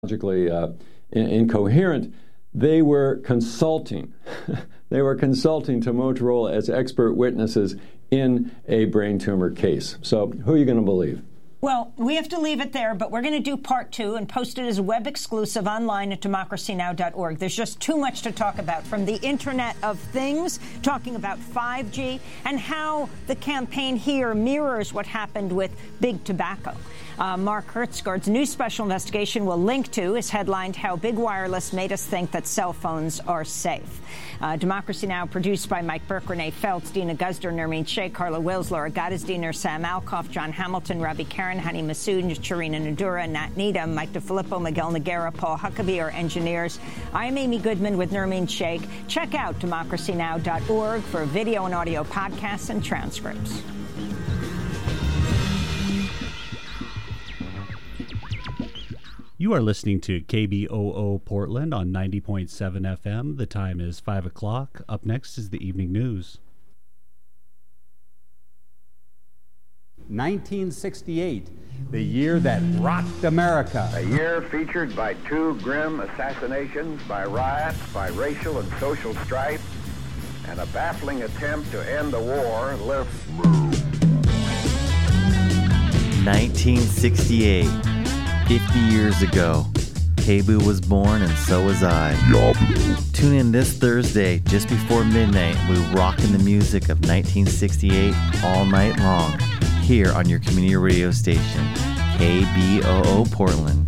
logically incoherent, they were consulting. They were consulting to Motorola as expert witnesses in a brain tumor case. So who are you going to believe? Well, we have to leave it there, but we're going to do part 2 and post it as a web exclusive online at democracynow.org. There's just too much to talk about, from the Internet of Things, talking about 5G, and how the campaign here mirrors what happened with big tobacco. Mark Hertsgaard's new special investigation we'll link to is headlined "How Big Wireless Made Us Think That Cell Phones Are Safe." Democracy Now! Produced by Mike Burke, Renee Feltz, Dina Guzder, Nermeen Sheikh, Carla Wills, Laura Gottesdiener, Sam Alcoff, John Hamilton, Ravi Karen, Hani Massoud, Charina Nadura, Nat Needham, Mike DeFilippo, Miguel Noguera, Paul Huckabee are engineers. I'm Amy Goodman with Nermeen Sheikh. Check out democracynow.org for video and audio podcasts and transcripts. You are listening to KBOO Portland on 90.7 FM. The time is 5 o'clock. Up next is the evening news. 1968, the year that rocked America. A year featured by 2 grim assassinations, by riots, by racial and social strife, and a baffling attempt to end the war. 1968. 50 years ago, KBOO was born and so was I. Tune in this Thursday, just before midnight. We rock in the music of 1968 all night long, here on your community radio station, KBOO Portland.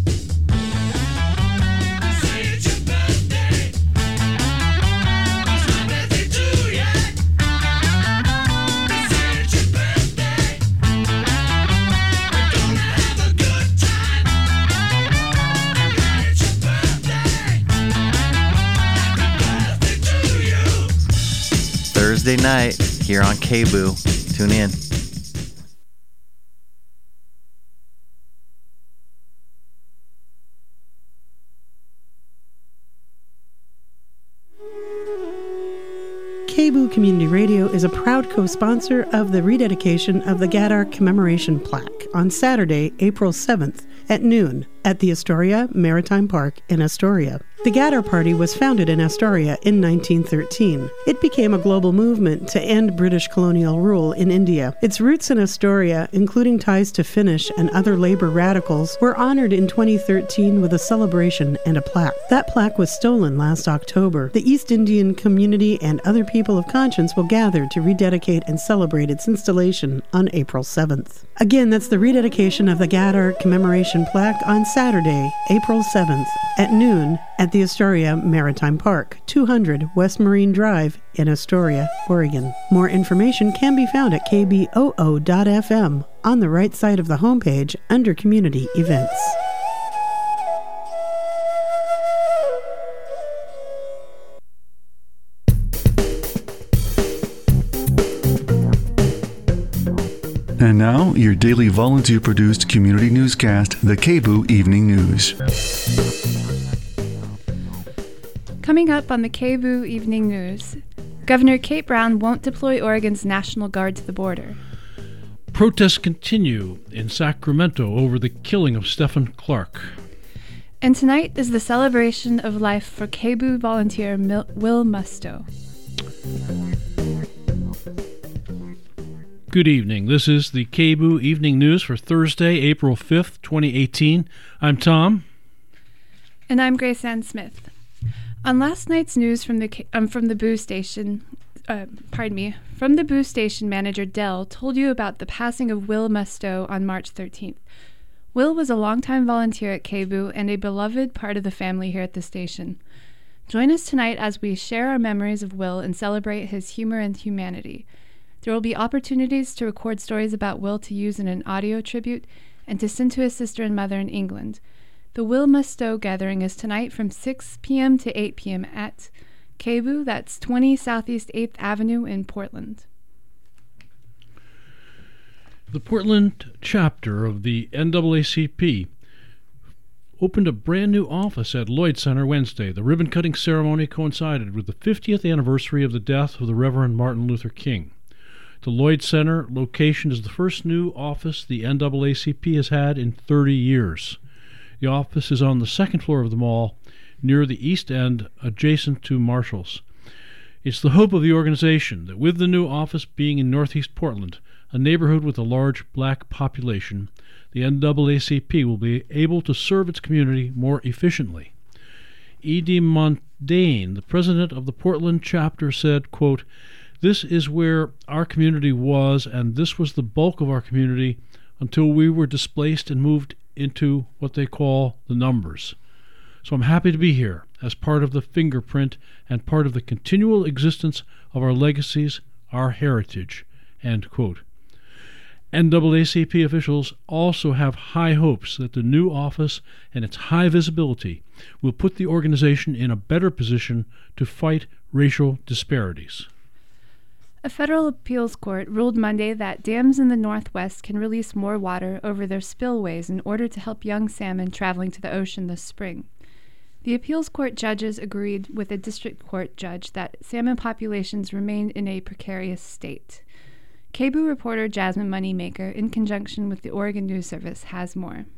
Thursday night here on KBOO. Tune in. KBOO Community Radio is a proud co-sponsor of the rededication of the Gaddar Commemoration Plaque on Saturday, April 7th at noon at the Astoria Maritime Park in Astoria. The Gaddar Party was founded in Astoria in 1913. It became a global movement to end British colonial rule in India. Its roots in Astoria, including ties to Finnish and other labor radicals, were honored in 2013 with a celebration and a plaque. That plaque was stolen last October. The East Indian community and other people of conscience will gather to rededicate and celebrate its installation on April 7th. Again, that's the rededication of the Gaddar Commemoration Plaque on Saturday, April 7th at noon at the Astoria Maritime Park, 200 West Marine Drive in Astoria, Oregon. More information can be found at kboo.fm on the right side of the homepage under Community Events. And now, your daily volunteer-produced community newscast, the KBOO Evening News. Coming up on the KBOO Evening News, Governor Kate Brown won't deploy Oregon's National Guard to the border. Protests continue in Sacramento over the killing of Stephen Clark. And tonight is the celebration of life for KBOO volunteer Will Musto. Good evening. This is the KBOO Evening News for Thursday, April 5th, 2018. I'm Tom. And I'm Grace Ann Smith. On last night's news from the Boo Station, from the Boo Station, manager Dell told you about the passing of Will Musto on March 13th. Will was a longtime volunteer at KBOO and a beloved part of the family here at the station. Join us tonight as we share our memories of Will and celebrate his humor and humanity. There will be opportunities to record stories about Will to use in an audio tribute and to send to his sister and mother in England. The Will Musto gathering is tonight from 6 p.m. to 8 p.m. at KBOO, that's 20 Southeast 8th Avenue in Portland. The Portland chapter of the NAACP opened a brand new office at Lloyd Center Wednesday. The ribbon-cutting ceremony coincided with the 50th anniversary of the death of the Reverend Martin Luther King. The Lloyd Center location is the first new office the NAACP has had in 30 years. The office is on the second floor of the mall, near the East End, adjacent to Marshall's. It's the hope of the organization that with the new office being in Northeast Portland, a neighborhood with a large black population, the NAACP will be able to serve its community more efficiently. E.D. Mondane, the president of the Portland chapter, said, quote, "This is where our community was, and this was the bulk of our community until we were displaced and moved into what they call the numbers. So I'm happy to be here as part of the fingerprint and part of the continual existence of our legacies, our heritage," end quote. NAACP officials also have high hopes that the new office and its high visibility will put the organization in a better position to fight racial disparities. A federal appeals court ruled Monday that dams in the Northwest can release more water over their spillways in order to help young salmon traveling to the ocean this spring. The appeals court judges agreed with a district court judge that salmon populations remain in a precarious state. KBOO reporter Jasmine Moneymaker, in conjunction with the Oregon News Service, has more.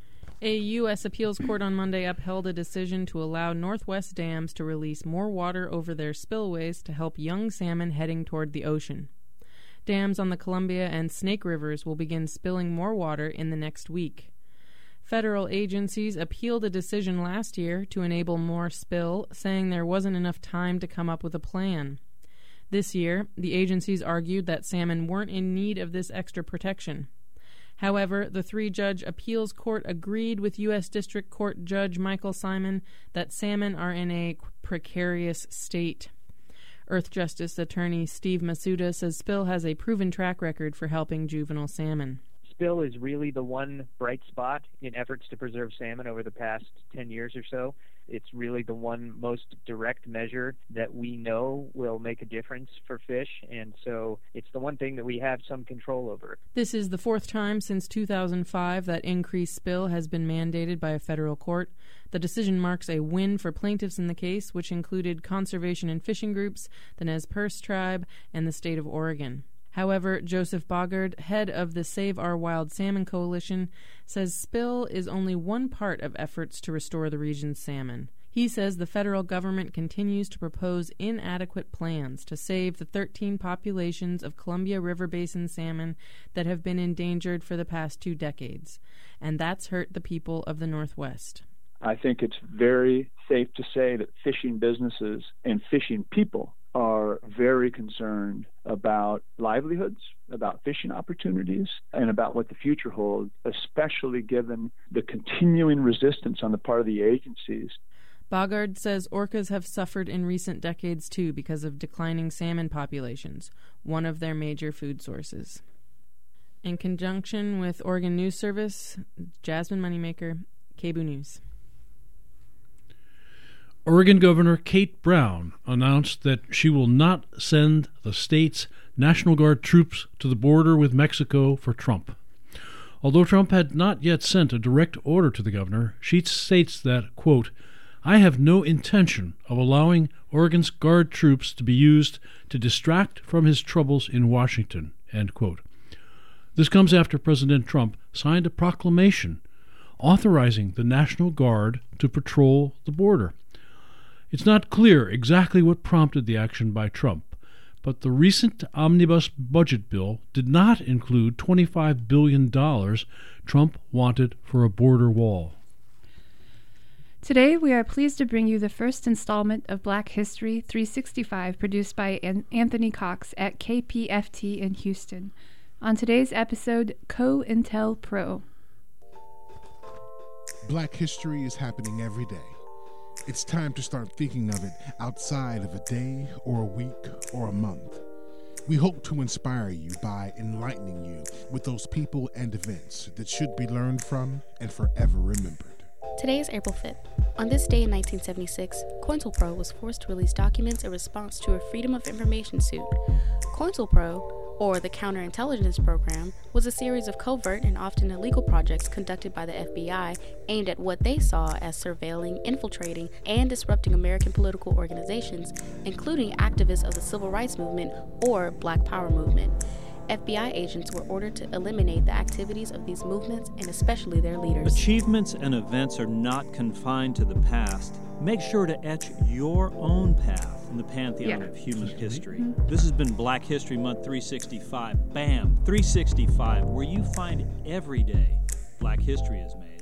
A U.S. appeals court on Monday upheld a decision to allow Northwest dams to release more water over their spillways to help young salmon heading toward the ocean. Dams on the Columbia and Snake Rivers will begin spilling more water in the next week. Federal agencies appealed a decision last year to enable more spill, saying there wasn't enough time to come up with a plan. This year, the agencies argued that salmon weren't in need of this extra protection. However, the three-judge appeals court agreed with U.S. District Court Judge Michael Simon that salmon are in a precarious state. Earth Justice attorney Steve Masuda says spill has a proven track record for helping juvenile salmon. Spill is really the one bright spot in efforts to preserve salmon over the past 10 years or so. It's really the one most direct measure that we know will make a difference for fish, and so it's the one thing that we have some control over. This is the fourth time since 2005 that increased spill has been mandated by a federal court. The decision marks a win for plaintiffs in the case, which included conservation and fishing groups, the Nez Perce tribe, and the state of Oregon. However, Joseph Bogard, head of the Save Our Wild Salmon Coalition, says spill is only one part of efforts to restore the region's salmon. He says the federal government continues to propose inadequate plans to save the 13 populations of Columbia River Basin salmon that have been endangered for the past 2 decades, and that's hurt the people of the Northwest. I think it's very safe to say that fishing businesses and fishing people are very concerned about livelihoods, about fishing opportunities, and about what the future holds, especially given the continuing resistance on the part of the agencies. Bogard says orcas have suffered in recent decades, too, because of declining salmon populations, one of their major food sources. In conjunction with Oregon News Service, Jasmine Moneymaker, KBOO News. Oregon Governor Kate Brown announced that she will not send the state's National Guard troops to the border with Mexico for Trump. Although Trump had not yet sent a direct order to the governor, she states that, quote, "I have no intention of allowing Oregon's Guard troops to be used to distract from his troubles in Washington," end quote. This comes after President Trump signed a proclamation authorizing the National Guard to patrol the border. It's not clear exactly what prompted the action by Trump, but the recent omnibus budget bill did not include $25 billion Trump wanted for a border wall. Today, we are pleased to bring you the first installment of Black History 365, produced by Anthony Cox at KPFT in Houston. On today's episode, COINTELPRO. Black history is happening every day. It's time to start thinking of it outside of a day or a week or a month. We hope to inspire you by enlightening you with those people and events that should be learned from and forever remembered. Today is April 5th. On this day in 1976, COINTELPRO was forced to release documents in response to a Freedom of Information suit. COINTELPRO, or the Counterintelligence Program, was a series of covert and often illegal projects conducted by the FBI aimed at what they saw as surveilling, infiltrating, and disrupting American political organizations, including activists of the Civil Rights Movement or Black Power movement. FBI agents were ordered to eliminate the activities of these movements and especially their leaders. Achievements and events are not confined to the past. Make sure to etch your own path in the pantheon of human history. This has been Black History Month 365. Bam! 365, where you find every day Black history is made.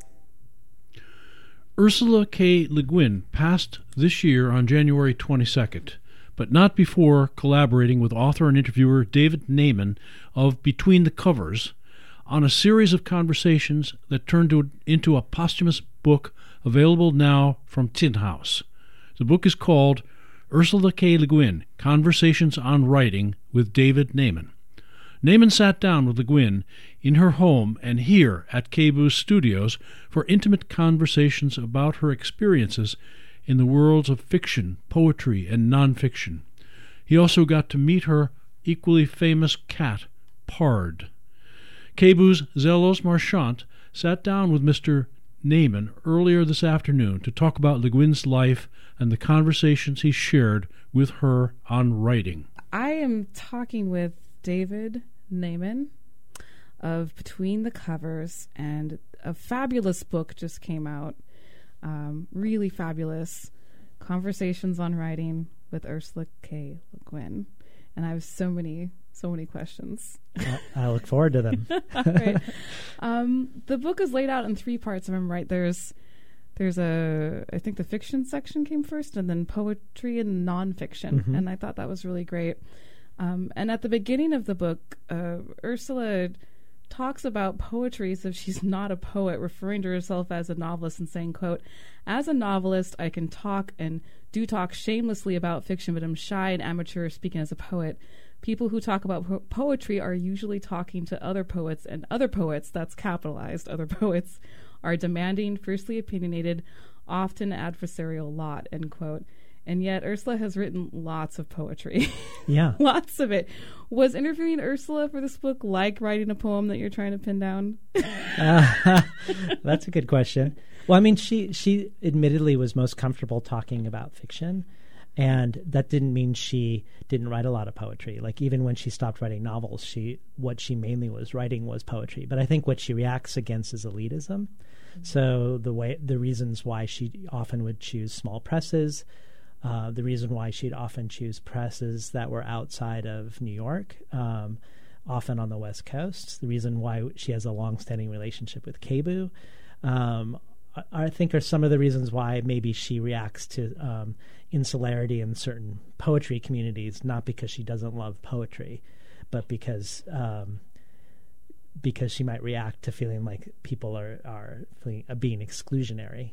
Ursula K. Le Guin passed this year on January 22nd, but not before collaborating with author and interviewer David Naiman of Between the Covers on a series of conversations that turned into a posthumous book available now from Tin House. The book is called Ursula K. Le Guin, Conversations on Writing with David Naiman. Naiman sat down with Le Guin in her home and here at KBOO Studios for intimate conversations about her experiences in the worlds of fiction, poetry, and nonfiction. He also got to meet her equally famous cat, Pard. KBOO's Zelos Marchant sat down with Mr. Naiman earlier this afternoon to talk about Le Guin's life and the conversations he shared with her on writing. I am talking with David Naiman of Between the Covers, and a fabulous book just came out. Really fabulous. Conversations on Writing with Ursula K. Le Guin. And I have so many questions. I look forward to them. Right. The book is laid out in 3 parts, if I'm right. There's I think the fiction section came first, and then poetry and nonfiction. Mm-hmm. And I thought that was really great. And at the beginning of the book, Ursula talks about poetry as if she's not a poet, referring to herself as a novelist and saying, quote, "As a novelist, I can talk and do talk shamelessly about fiction, but I'm shy and amateur speaking as a poet. People who talk about poetry are usually talking to other poets, and other poets," that's capitalized, other poets, "are demanding, fiercely opinionated, often adversarial lot," end quote. And yet Ursula has written lots of poetry. Yeah. Lots of it. Was interviewing Ursula for this book like writing a poem that you're trying to pin down? That's a good question. Well, I mean, she admittedly was most comfortable talking about fiction, and that didn't mean she didn't write a lot of poetry. Like, even when she stopped writing novels, what she mainly was writing was poetry. But I think what she reacts against is elitism. So the reasons why she often would choose small presses, the reason why she'd often choose presses that were outside of New York, often on the West Coast, the reason why she has a long-standing relationship with KBOO, I think are some of the reasons why maybe she reacts to insularity in certain poetry communities, not because she doesn't love poetry, but because she might react to feeling like people are being exclusionary.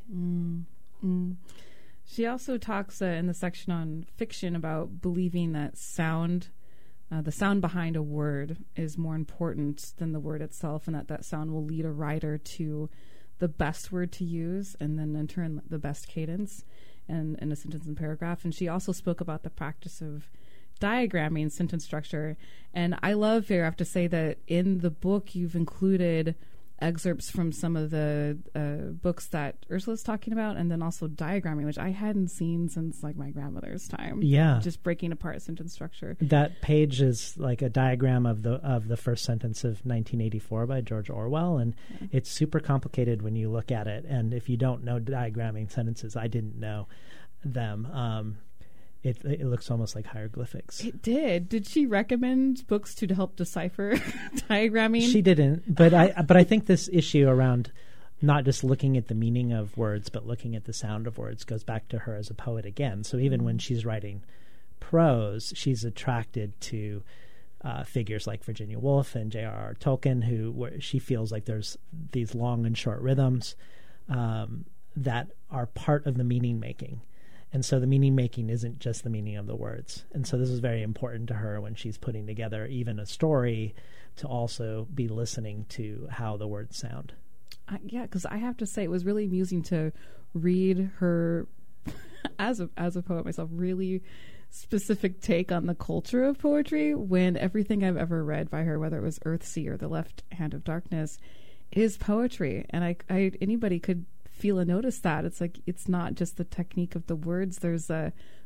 She also talks in the section on fiction about believing that sound, the sound behind a word, is more important than the word itself, and that sound will lead a writer to the best word to use, and then in turn the best cadence in a sentence and paragraph. And she also spoke about the practice of diagramming sentence structure. And I love, I have to say, that in the book you've included excerpts from some of the books that Ursula's talking about, and then also diagramming, which I hadn't seen since like my grandmother's time. Yeah, just breaking apart sentence structure. That page is like a diagram of the first sentence of 1984 by George Orwell, and it's super complicated when you look at it. And if you don't know diagramming sentences, I didn't know them. It looks almost like hieroglyphics. It did. Did she recommend books to help decipher diagramming? She didn't, but I think this issue around not just looking at the meaning of words, but looking at the sound of words goes back to her as a poet again. So even when she's writing prose, she's attracted to figures like Virginia Woolf and J.R.R. Tolkien, where she feels like there's these long and short rhythms that are part of the meaning making. And so the meaning making isn't just the meaning of the words. And so this is very important to her when she's putting together even a story, to also be listening to how the words sound. Yeah, because I have to say it was really amusing to read her, as a poet myself, really specific take on the culture of poetry, when everything I've ever read by her, whether it was Earthsea or The Left Hand of Darkness, is poetry. And I anybody could feel and notice that. It's like, it's not just the technique of the words. There's a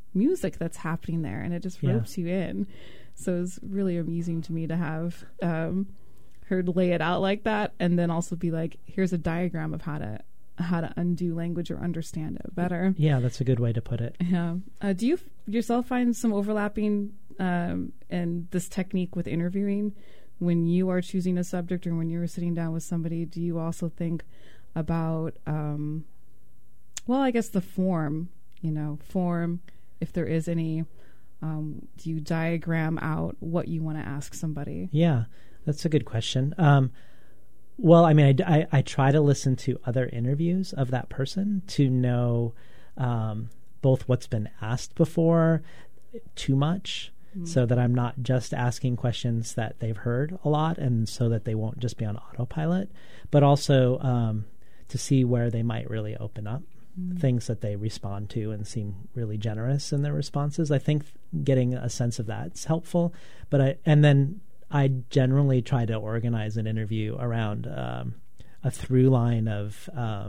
music that's happening there, and it just ropes you in. So it's really amusing to me to have her lay it out like that, and then also be like, here's a diagram of how to undo language or understand it better. Yeah, that's a good way to put it. Yeah. Do you yourself find some overlapping in this technique with interviewing when you are choosing a subject, or when you're sitting down with somebody? Do you also think about, I guess the form, if there is any, do you diagram out what you want to ask somebody? Yeah, that's a good question. Well, I mean, I try to listen to other interviews of that person to know both what's been asked before, too much, so that I'm not just asking questions that they've heard a lot, and so that they won't just be on autopilot, but also to see where they might really open up, things that they respond to and seem really generous in their responses. I think getting a sense of that's helpful, and then I generally try to organize an interview around a through line of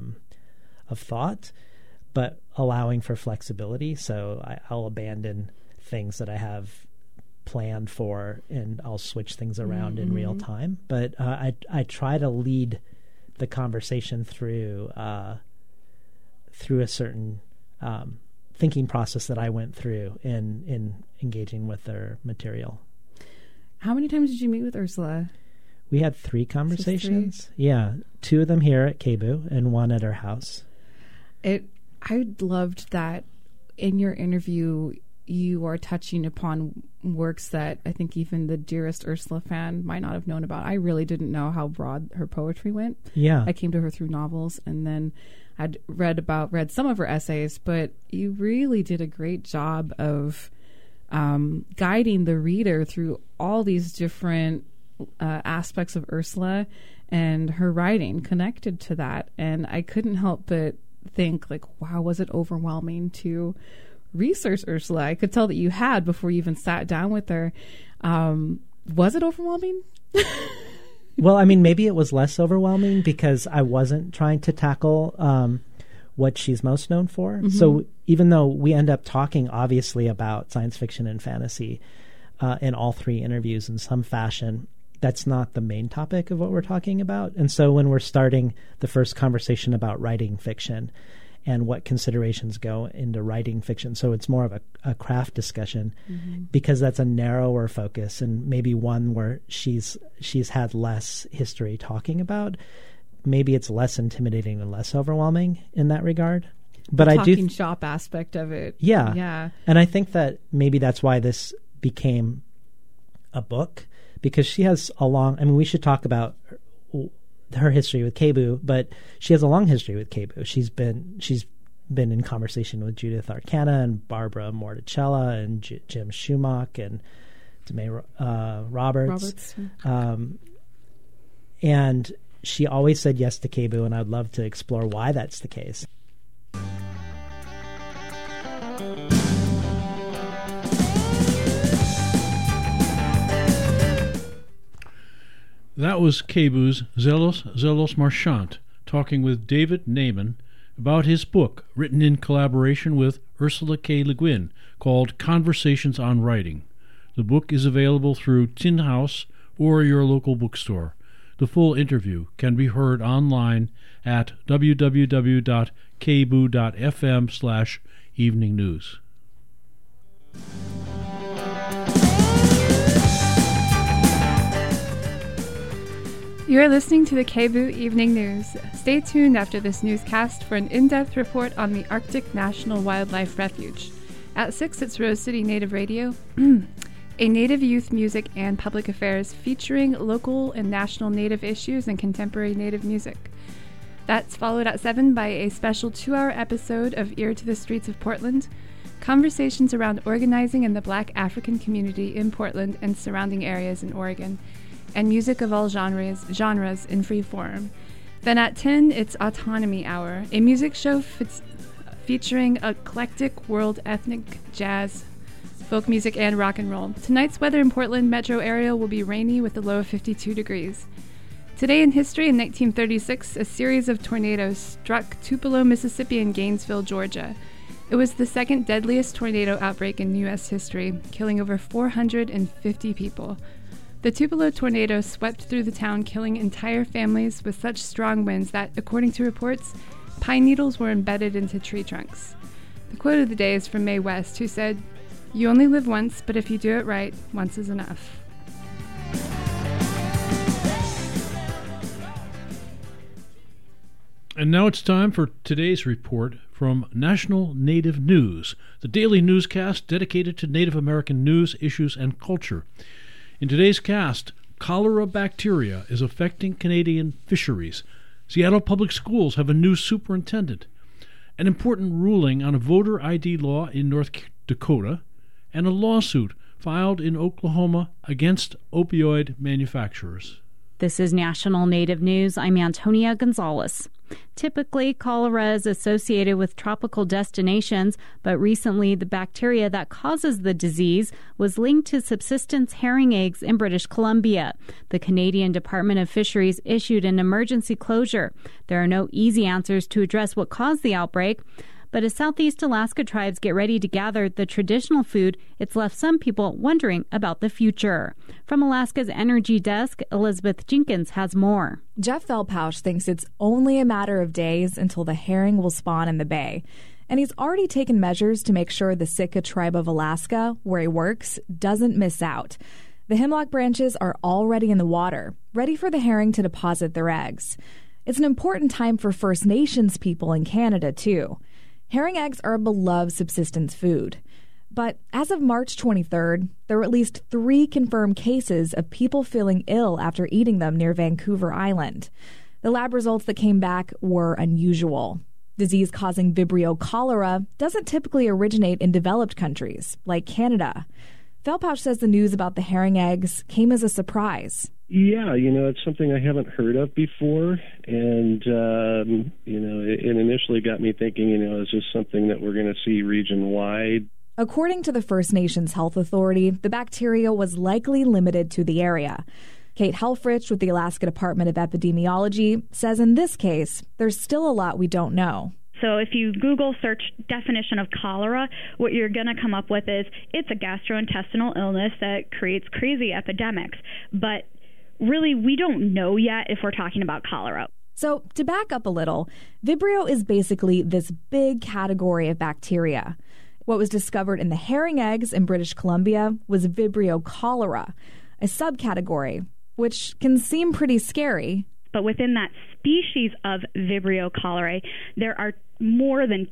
thought, but allowing for flexibility. So I'll abandon things that I have planned for, and I'll switch things around in real time. But I try to lead the conversation through a certain thinking process that I went through in engaging with their material. How many times did you meet with Ursula? We had 3 conversations. Yeah, 2 of them here at KBOO and 1 at her house. I loved that in your interview you are touching upon works that I think even the dearest Ursula fan might not have known about. I really didn't know how broad her poetry went. Yeah. I came to her through novels, and then I'd read some of her essays, but you really did a great job of guiding the reader through all these different aspects of Ursula and her writing connected to that. And I couldn't help but think, like, wow, was it overwhelming to research Ursula? I could tell that you had before you even sat down with her. Was it overwhelming? Well, I mean, maybe it was less overwhelming because I wasn't trying to tackle what she's most known for. Mm-hmm. So even though we end up talking obviously about science fiction and fantasy in all 3 interviews in some fashion, that's not the main topic of what we're talking about. And so when we're starting the first conversation about writing fiction and what considerations go into writing fiction, so it's more of a craft discussion, because that's a narrower focus and maybe one where she's had less history talking about. Maybe it's less intimidating and less overwhelming in that regard. But the I do talking shop aspect of it. Yeah. And I think that maybe that's why this became a book, because she has we should talk about her history with KBOO, but she has a long history with KBOO. She's been in conversation with Judith Arcana and Barbara Morticella and Jim Schumacher and Demay Roberts. And she always said yes to KBOO, and I'd love to explore why that's the case. That was KBOO's Zelos Marchant talking with David Naiman about his book, written in collaboration with Ursula K. Le Guin, called Conversations on Writing. The book is available through Tin House or your local bookstore. The full interview can be heard online at www.kboo.fm/evening news. You are listening to the KBOO Evening News. Stay tuned after this newscast for an in-depth report on the Arctic National Wildlife Refuge. At 6, it's Rose City Native Radio, a Native youth music and public affairs featuring local and national Native issues and contemporary Native music. That's followed at 7 by a special 2-hour episode of Ear to the Streets of Portland, conversations around organizing in the Black African community in Portland and surrounding areas in Oregon, and music of all genres in free form. Then at 10, it's Autonomy Hour, a music show featuring eclectic world ethnic jazz, folk music, and rock and roll. Tonight's weather in Portland metro area will be rainy with a low of 52 degrees. Today in history, in 1936, a series of tornadoes struck Tupelo, Mississippi, and Gainesville, Georgia. It was the second deadliest tornado outbreak in U.S. history, killing over 450 people. The Tupelo tornado swept through the town, killing entire families with such strong winds that, according to reports, pine needles were embedded into tree trunks. The quote of the day is from Mae West, who said, "You only live once, but if you do it right, once is enough." And now it's time for today's report from National Native News, the daily newscast dedicated to Native American news, issues, and culture. In today's cast, cholera bacteria is affecting Canadian fisheries. Seattle Public Schools have a new superintendent. An important ruling on a voter ID law in North Dakota, and a lawsuit filed in Oklahoma against opioid manufacturers. This is National Native News. I'm Antonia Gonzalez. Typically, cholera is associated with tropical destinations, but recently the bacteria that causes the disease was linked to subsistence herring eggs in British Columbia. The Canadian Department of Fisheries issued an emergency closure. There are no easy answers to address what caused the outbreak. But as Southeast Alaska tribes get ready to gather the traditional food, it's left some people wondering about the future. From Alaska's Energy Desk, Elizabeth Jenkins has more. Jeff Felpausch thinks it's only a matter of days until the herring will spawn in the bay. And he's already taken measures to make sure the Sitka tribe of Alaska, where he works, doesn't miss out. The hemlock branches are already in the water, ready for the herring to deposit their eggs. It's an important time for First Nations people in Canada, too. Herring eggs are a beloved subsistence food. But as of March 23rd, there were at least 3 confirmed cases of people feeling ill after eating them near Vancouver Island. The lab results that came back were unusual. Disease-causing Vibrio cholera doesn't typically originate in developed countries, like Canada. Felpausch says the news about the herring eggs came as a surprise. Yeah, it's something I haven't heard of before, and, it initially got me thinking, is this something that we're going to see region-wide? According to the First Nations Health Authority, the bacteria was likely limited to the area. Kate Helfrich with the Alaska Department of Epidemiology says in this case, there's still a lot we don't know. So if you Google search definition of cholera, what you're going to come up with is it's a gastrointestinal illness that creates crazy epidemics. But really, we don't know yet if we're talking about cholera. So to back up a little, Vibrio is basically this big category of bacteria. What was discovered in the herring eggs in British Columbia was Vibrio cholera, a subcategory, which can seem pretty scary. But within that species of Vibrio cholerae, there are more than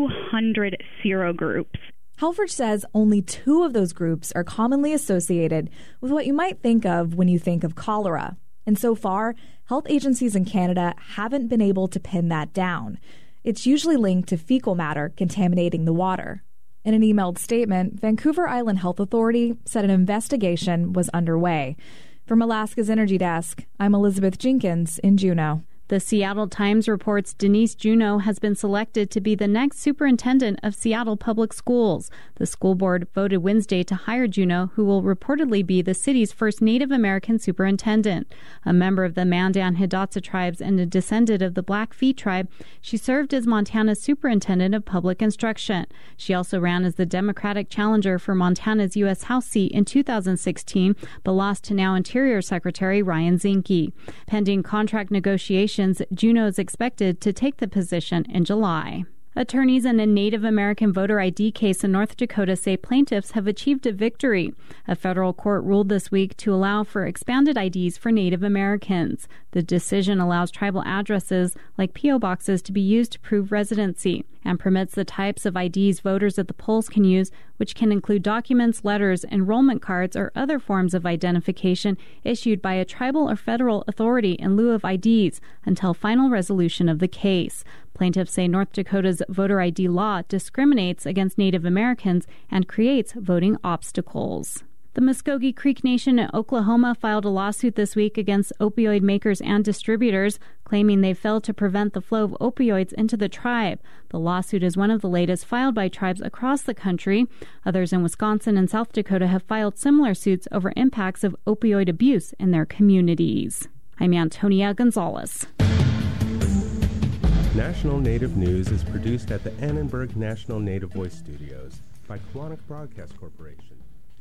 200 serogroups. Helfrich says only 2 of those groups are commonly associated with what you might think of when you think of cholera. And so far, health agencies in Canada haven't been able to pin that down. It's usually linked to fecal matter contaminating the water. In an emailed statement, Vancouver Island Health Authority said an investigation was underway. From Alaska's Energy Desk, I'm Elizabeth Jenkins in Juneau. The Seattle Times reports Denise Juneau has been selected to be the next superintendent of Seattle Public Schools. The school board voted Wednesday to hire Juneau, who will reportedly be the city's first Native American superintendent. A member of the Mandan Hidatsa tribes and a descendant of the Blackfeet tribe, she served as Montana's superintendent of public instruction. She also ran as the Democratic challenger for Montana's U.S. House seat in 2016, but lost to now Interior Secretary Ryan Zinke. Pending contract negotiations, Juneau is expected to take the position in July. Attorneys in a Native American voter ID case in North Dakota say plaintiffs have achieved a victory. A federal court ruled this week to allow for expanded IDs for Native Americans. The decision allows tribal addresses like P.O. boxes to be used to prove residency and permits the types of IDs voters at the polls can use, which can include documents, letters, enrollment cards, or other forms of identification issued by a tribal or federal authority in lieu of IDs until final resolution of the case. Plaintiffs say North Dakota's voter ID law discriminates against Native Americans and creates voting obstacles. The Muskogee Creek Nation in Oklahoma filed a lawsuit this week against opioid makers and distributors, claiming they failed to prevent the flow of opioids into the tribe. The lawsuit is one of the latest filed by tribes across the country. Others in Wisconsin and South Dakota have filed similar suits over impacts of opioid abuse in their communities. I'm Antonia Gonzalez. National Native News is produced at the Annenberg National Native Voice Studios by Quantic Broadcast Corporation.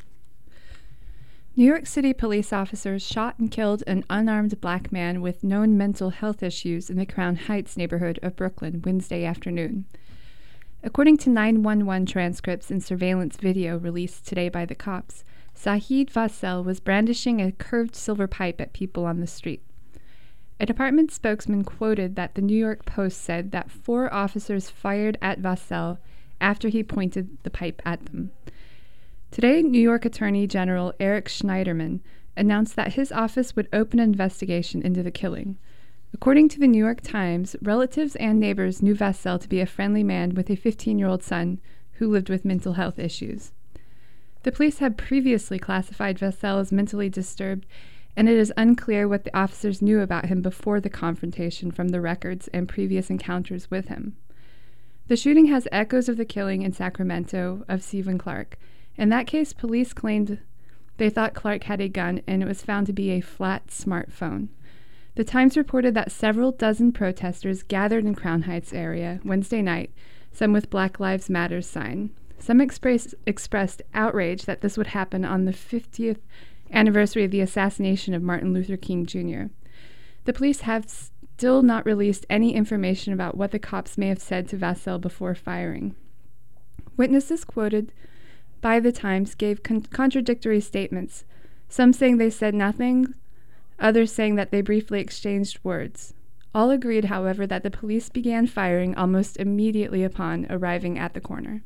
New York City police officers shot and killed an unarmed black man with known mental health issues in the Crown Heights neighborhood of Brooklyn Wednesday afternoon. According to 911 transcripts and surveillance video released today by the cops, Sahid Vassell was brandishing a curved silver pipe at people on the street. A department spokesman quoted that the New York Post said that 4 officers fired at Vassell after he pointed the pipe at them. Today, New York Attorney General Eric Schneiderman announced that his office would open an investigation into the killing. According to the New York Times, relatives and neighbors knew Vassell to be a friendly man with a 15-year-old son who lived with mental health issues. The police had previously classified Vassell as mentally disturbed, and it is unclear what the officers knew about him before the confrontation from the records and previous encounters with him. The shooting has echoes of the killing in Sacramento of Stephen Clark. In that case, police claimed they thought Clark had a gun, and it was found to be a flat smartphone. The Times reported that several dozen protesters gathered in Crown Heights area Wednesday night, some with Black Lives Matter sign. Some expressed outrage that this would happen on the 50th anniversary of the assassination of Martin Luther King Jr. The police have still not released any information about what the cops may have said to Vassell before firing. Witnesses quoted by the Times gave contradictory statements, some saying they said nothing, others saying that they briefly exchanged words. All agreed, however, that the police began firing almost immediately upon arriving at the corner.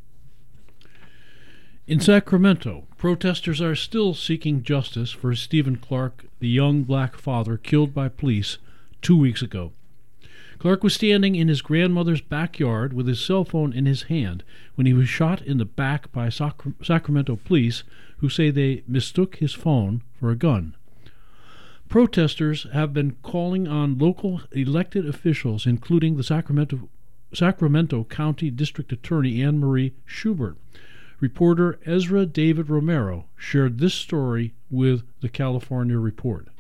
In Sacramento, protesters are still seeking justice for Stephen Clark, the young black father killed by police 2 weeks ago. Clark was standing in his grandmother's backyard with his cell phone in his hand when he was shot in the back by Sacramento police, who say they mistook his phone for a gun. Protesters have been calling on local elected officials, including the Sacramento County District Attorney Anne Marie Schubert. Reporter Ezra David Romero shared this story with the California Report.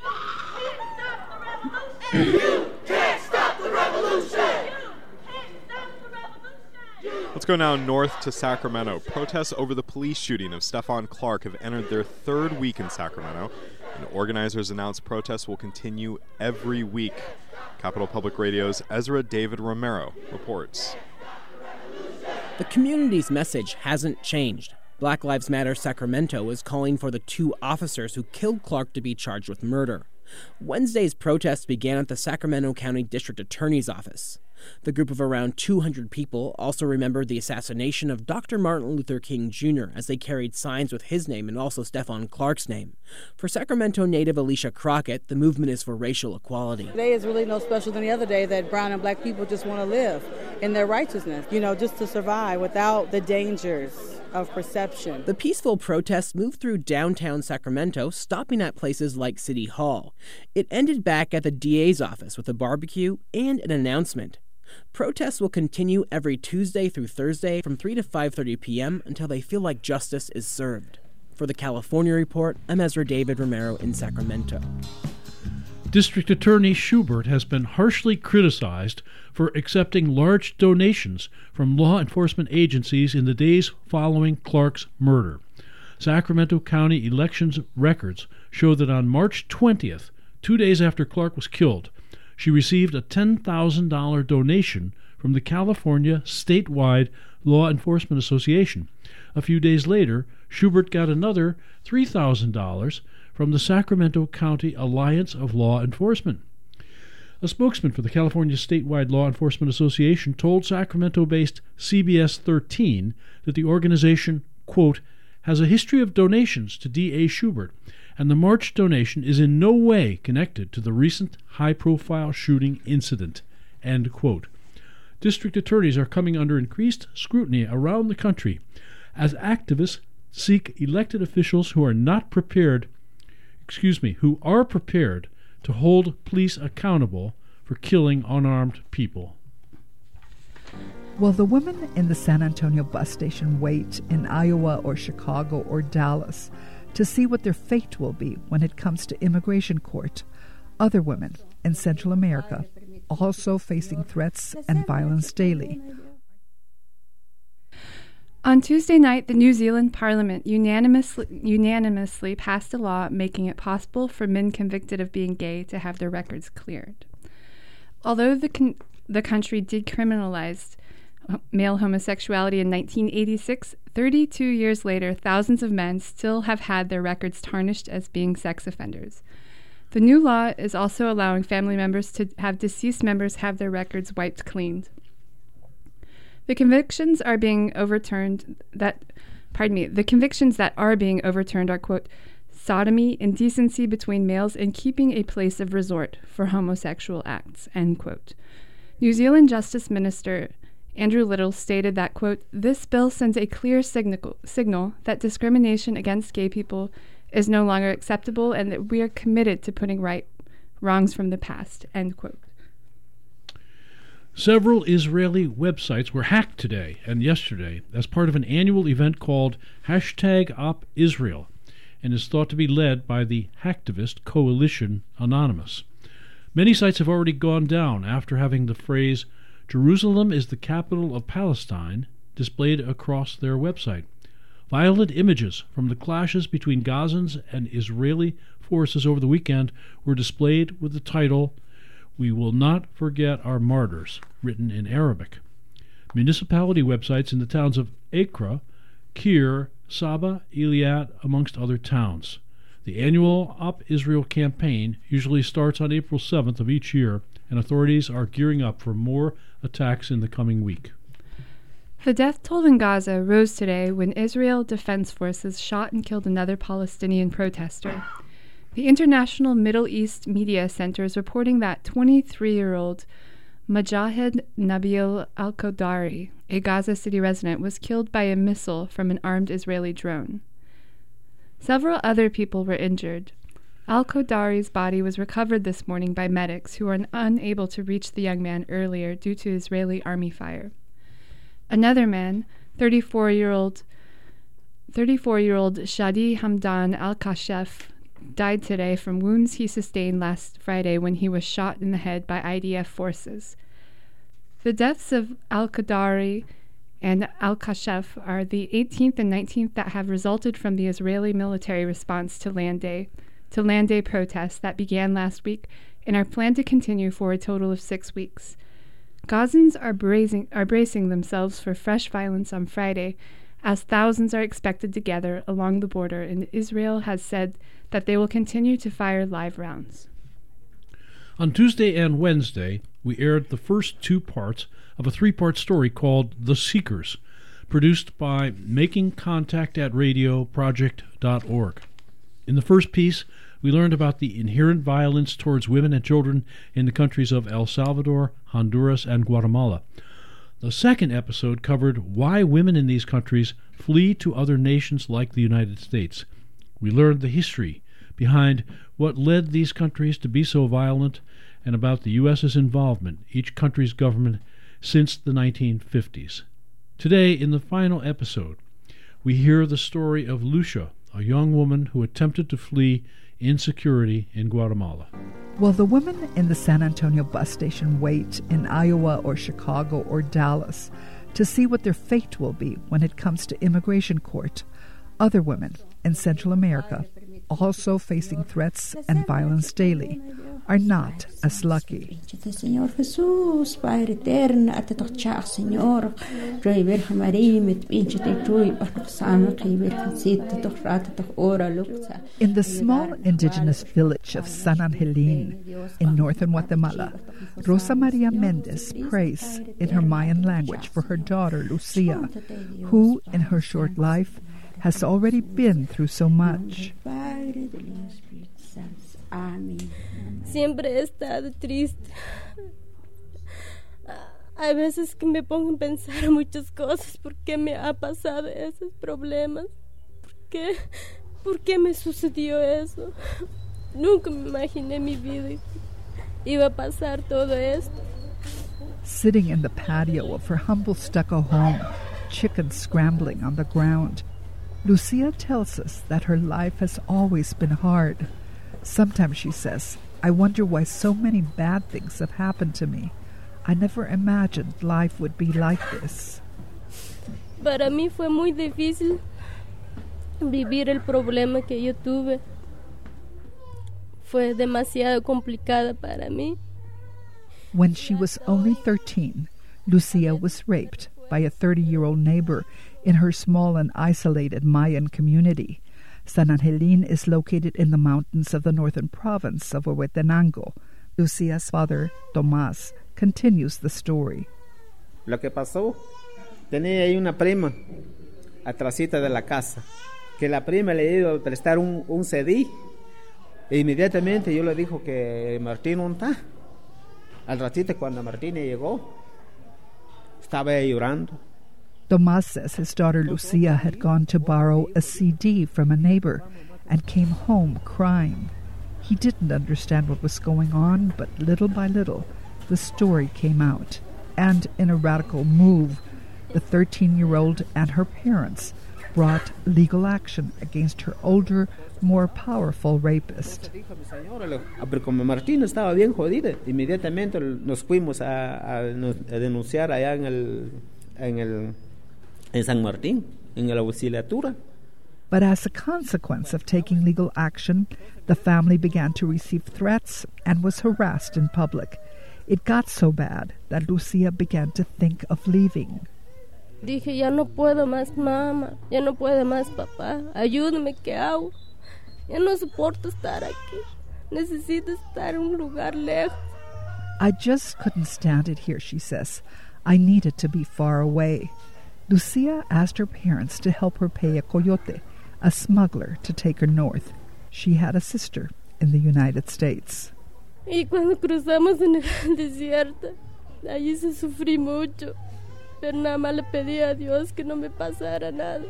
Let's go now north to Sacramento. Protests over the police shooting of Stephon Clark have entered their 3rd week in Sacramento, and organizers announced protests will continue every week. Capital Public Radio's Ezra David Romero reports. The community's message hasn't changed. Black Lives Matter Sacramento is calling for the 2 officers who killed Clark to be charged with murder. Wednesday's protests began at the Sacramento County District Attorney's office. The group of around 200 people also remembered the assassination of Dr. Martin Luther King Jr. as they carried signs with his name and also Stephon Clark's name. For Sacramento native Alicia Crockett, the movement is for racial equality. Today is really no special than the other day that brown and black people just want to live in their righteousness, just to survive without the dangers of perception. The peaceful protests moved through downtown Sacramento, stopping at places like City Hall. It ended back at the DA's office with a barbecue and an announcement. Protests will continue every Tuesday through Thursday from 3 to 5:30 p.m. until they feel like justice is served. For the California Report, I'm Ezra David Romero in Sacramento. District Attorney Schubert has been harshly criticized for accepting large donations from law enforcement agencies in the days following Clark's murder. Sacramento County elections records show that on March 20th, 2 days after Clark was killed, she received a $10,000 donation from the California Statewide Law Enforcement Association. A few days later, Schubert got another $3,000 from the Sacramento County Alliance of Law Enforcement. A spokesman for the California Statewide Law Enforcement Association told Sacramento-based CBS 13 that the organization, quote, has a history of donations to D.A. Schubert, and the March donation is in no way connected to the recent high-profile shooting incident, end quote. District attorneys are coming under increased scrutiny around the country as activists seek elected officials who are prepared to hold police accountable for killing unarmed people. Will the women in the San Antonio bus station wait in Iowa or Chicago or Dallas to see what their fate will be when it comes to immigration court? Other women in Central America also facing threats and violence daily. On Tuesday night, the New Zealand Parliament unanimously passed a law making it possible for men convicted of being gay to have their records cleared. Although the country decriminalized male homosexuality in 1986, 32 years later, thousands of men still have had their records tarnished as being sex offenders. The new law is also allowing family members to have deceased members have their records wiped clean. The convictions that are being overturned are, quote, sodomy, indecency between males, and keeping a place of resort for homosexual acts, end quote. New Zealand Justice Minister Andrew Little stated that, quote, this bill sends a clear signal that discrimination against gay people is no longer acceptable and that we are committed to putting right wrongs from the past, end quote. Several Israeli websites were hacked today and yesterday as part of an annual event called #OpIsrael and is thought to be led by the hacktivist Coalition Anonymous. Many sites have already gone down after having the phrase Jerusalem is the capital of Palestine displayed across their website. Violent images from the clashes between Gazans and Israeli forces over the weekend were displayed with the title, "We Will Not Forget Our Martyrs," written in Arabic. Municipality websites in the towns of Acre, Kir, Saba, Eilat, amongst other towns. The annual Op Israel campaign usually starts on April 7th of each year, and authorities are gearing up for more attacks in the coming week. The death toll in Gaza rose today when Israel Defense Forces shot and killed another Palestinian protester. The International Middle East Media Center is reporting that 23-year-old Mojahed Nabil Al-Qadari, a Gaza City resident, was killed by a missile from an armed Israeli drone. Several other people were injured. Al-Qadari's body was recovered this morning by medics who were unable to reach the young man earlier due to Israeli army fire. Another man, 34-year-old Shadi Hamdan Al-Kashef, died today from wounds he sustained last Friday when he was shot in the head by IDF forces. The deaths of Al-Qadari and Al-Kashef are the 18th and 19th that have resulted from the Israeli military response to Land Day protests that began last week and are planned to continue for a total of 6 weeks. Gazans are bracing themselves for fresh violence on Friday, as thousands are expected to gather along the border, and Israel has said that they will continue to fire live rounds. On Tuesday and Wednesday, we aired the first 2 parts of a 3-part story called The Seekers, produced by makingcontactatradioproject.org. In the first piece, we learned about the inherent violence towards women and children in the countries of El Salvador, Honduras, and Guatemala. The second episode covered why women in these countries flee to other nations like the United States. We learned the history behind what led these countries to be so violent and about the U.S.'s involvement, each country's government, since the 1950s. Today, in the final episode, we hear the story of Lucia, a young woman who attempted to flee insecurity in Guatemala. While the women in the San Antonio bus station wait in Iowa or Chicago or Dallas to see what their fate will be when it comes to immigration court, other women in Central America, also facing threats and violence daily, are not as lucky. Señor Jesús, Padre eterno, arte tochar, Señor, roi Virgen Maria, mit pinche te trui, parloch same, roi Virgencita, toch rata, toch ora, lukta. In the small indigenous village of San Angelín in northern Guatemala, Rosa Maria Mendez prays in her Mayan language for her daughter, Lucia, who, in her short life, has already been through so much. Siempre he estado triste. Hay veces que me pongo a pensar muchas cosas. ¿Por qué me ha pasado esos problemas? ¿Por qué me sucedió eso? Nunca me imaginé mi vida iba a pasar todo esto. Sitting in the patio of her humble stucco home, chickens scrambling on the ground, Lucia tells us that her life has always been hard. Sometimes, she says, I wonder why so many bad things have happened to me. I never imagined life would be like this. Para mí fue muy difícil vivir el problema que yo tuve. Fue demasiado complicada para mí. When she was only 13, Lucia was raped by a 30-year-old neighbor in her small and isolated Mayan community. San Angelin is located in the mountains of the northern province of Huehuetenango. Lucia's father, Tomás, continues the story. Lo que pasó, tenía ahí una prima atrásita de la casa, que la prima le iba a prestar un CD. E inmediatamente yo le dijo que Martín no está. Al ratito cuando Martín llegó, estaba ella llorando. Tomás says his daughter Lucia had gone to borrow a CD from a neighbor and came home crying. He didn't understand what was going on, but little by little, the story came out. And in a radical move, the 13-year-old and her parents brought legal action against her older, more powerful rapist. Pero como Martín estaba bien jodida, inmediatamente nos fuimos a denunciar allá en San Martín, en la auxiliatura. But as a consequence of taking legal action, the family began to receive threats and was harassed in public. It got so bad that Lucia began to think of leaving. Dije, ya no puedo más, mamá, ya no puedo más, papá, ayúdame, ¿qué hago? Ya no soporto estar aquí. Necesito estar en un lugar lejos. I just couldn't stand it here, she says. I needed to be far away. Lucia asked her parents to help her pay a coyote, a smuggler, to take her north. She had a sister in the United States. Y cuando cruzamos en el desierto, allí se sufrí mucho, pero nada más le pedí a Dios que no me pasara nada.